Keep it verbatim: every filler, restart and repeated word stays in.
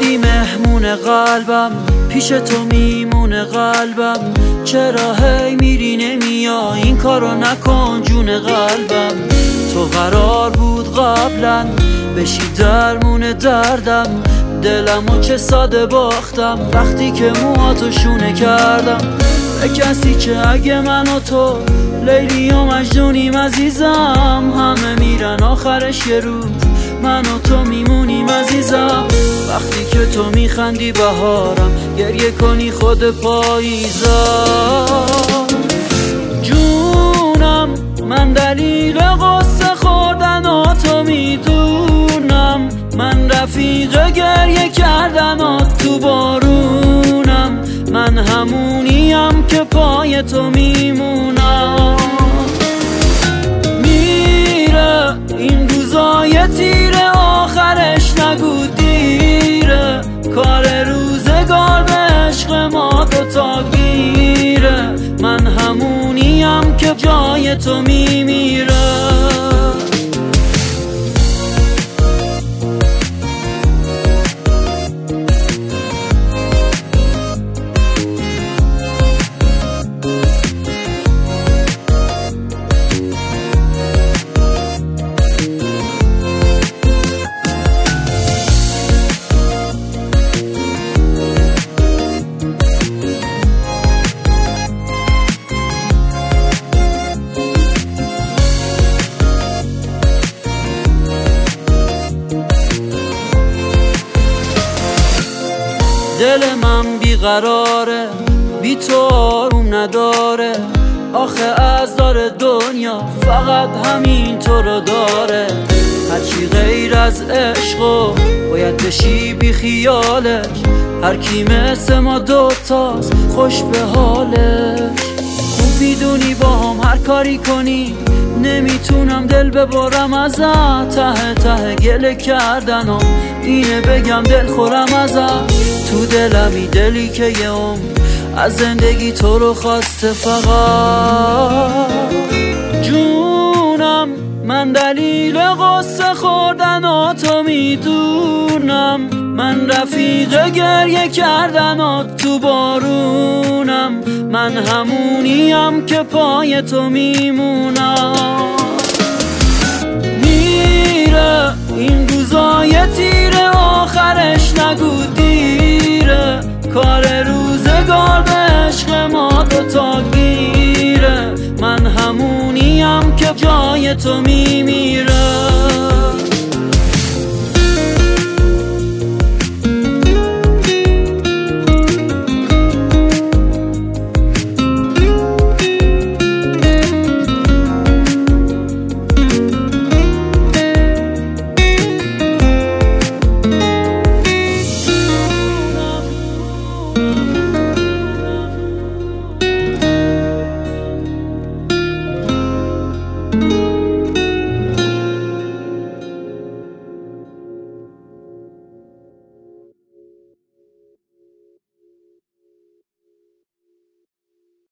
بودی مهمون قلبم، پیش تو میمونه قلبم. چرا هی میری نمیای، این کارو نکن جون قلبم. تو قرار بود قبلا بشی درمون دردم، دلمو چه ساده باختم وقتی که موهاتو شونه کردم. به کسی که اگه من و تو لیلی و مجنونیم عزیزم، همه میرن آخرش یه روز من و تو میمونیم عزیزم. وقتی که تو میخندی بهارم، گریه کنی خود پاییزم. جونم من دلیل قصه خوردن و تو میدونم، من رفیق گریه کردن و تو بارونم، من همونیم که پای تو میمونم. میره این روزای تیره آخرش نگو دیره، کار روزگار به عشق ما دوتا گیره، من همونیم که جای تو میمیره. دل من بیقراره، بی تو آروم نداره، آخه از دار دنیا فقط همین تو رو داره. هرچی غیر از عشقو باید بشی بی خیالش، هر کی مثل ما دوتاست خوش به حالش. خوب میدونی با هم هر کاری کنی نمیتونم دل ببرم ازت، ته ته گله کردن و اینه بگم دل خورم ازت. تو دلمی دلی که یه عمر از زندگی تو رو خواسته فقط. جونم من دلیل قصه خوردن و تو میدونم، من رفیق گریه کردن و تو بارونم، من همونیم که پای تو میمونم. میره این روزای تیره آخرش نگو دیره، کار روزگار به عشق ما دوتا گیره، من همونیم که جای تو میمیره.